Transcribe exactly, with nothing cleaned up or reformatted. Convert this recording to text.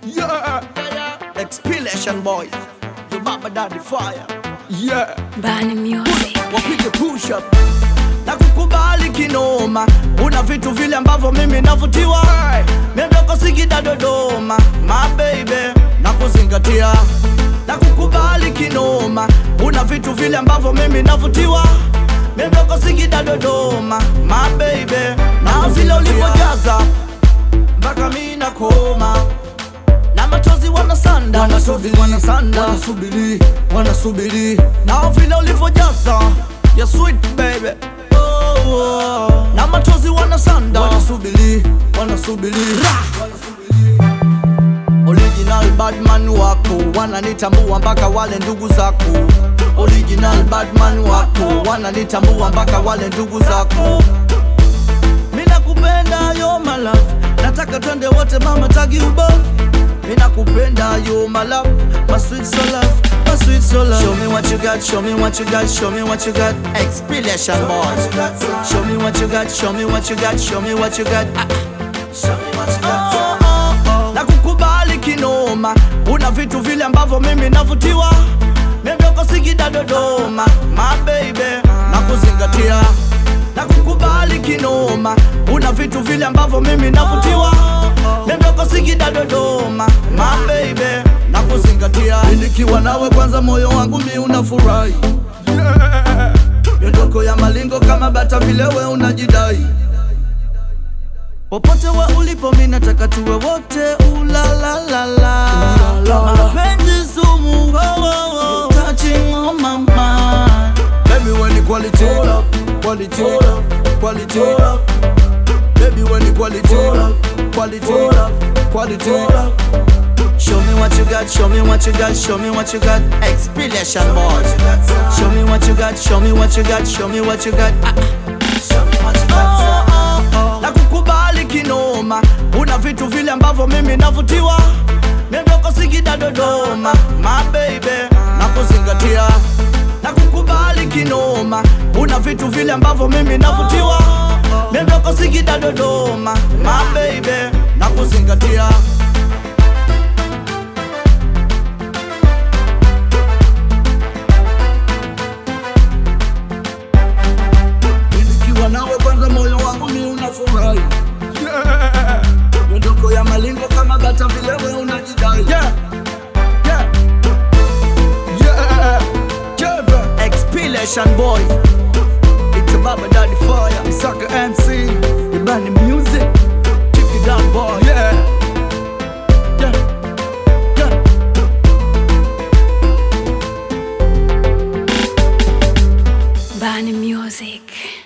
Yeah, Expilation boy, you baba daddy fire. Yeah, Bani Music. wapige push up na kukubali kinoma. Una vitu vile ambavyo mimi navutiwa. Miondoko Singida Dodoma, my baby, na kuzingatia na kukubali kinoma. Una vitu vile ambavyo mimi navutiwa. Miondoko Singida Dodoma, my baby, na vile ulivyojaza mpaka mimi nakoma. Na machozi wanasanda, machozi wanasanda, wanasubiri, wanasubiri. Na vile ulivyojaza, ya sweet baby, oh, oh. Na machozi wanasanda, wanasubiri, wanasubiri. Original badman wako, wananitambua mpaka wale ndugu zako. Original badman wako, wananitambua mpaka wale ndugu zako. Mina kupenda yo my love, nataka twende wote mama tagi ubovu. Mina kupenda yo my love, my sweet so love, my sweet so love. Show me what you got, show me what you got, show me what you got. Expilation boy. Show me what you got, show me what you got, show me what you got. Ah. Show me what you got. Oh, oh, oh. Na kukubali kinoma. Una vitu vile ambavyo mimi navutiwa. Miondoko Singida Dodoma, my baby, na kuzingatia na kukubali kinoma. Una vitu vile ambavyo mimi navutiwa. Miondoko Singida Dodoma, my baby, na kuzingatia. Nikiwa nawe kwanza moyo wangu mi unafurahi. Miondoko ya malingo kama bata vile we unajidai. Popote we ulipo mi nataka tuwe wote ulalalala. Mapenzi sumu, oh, oh, oh. Touching on my mind. Baby when you quality, quality, quality. Baby when you quality, quality, quality. Show me what you got, show me what you got, show me what you got. Expilation boy. Show me what you got, show me what you got, show me what you got. Ah. Show me what you got. Oh, oh, oh. Na kukubali kinoma. Una vitu vile ambavyo mimi navutiwa. Miondoko Singida Dodoma, my baby, na kuzingatia na kukubali kinoma. Una vitu vile ambavyo mimi navutiwa. Miondoko Singida Dodoma, my baby, na kuzingatia. Nikiwa nawe kwanza moyo wangu mi unafurahi. Yeah. Miondoko ya malingo kama bata vile we unajidai. Yeah. Yeah. Yeah. Yeah. Expilation boy. It's a baba daddy fire. Sucker M C. You Bani Music. Check it out boy. Yeah. Yeah. Yeah. Bani Music.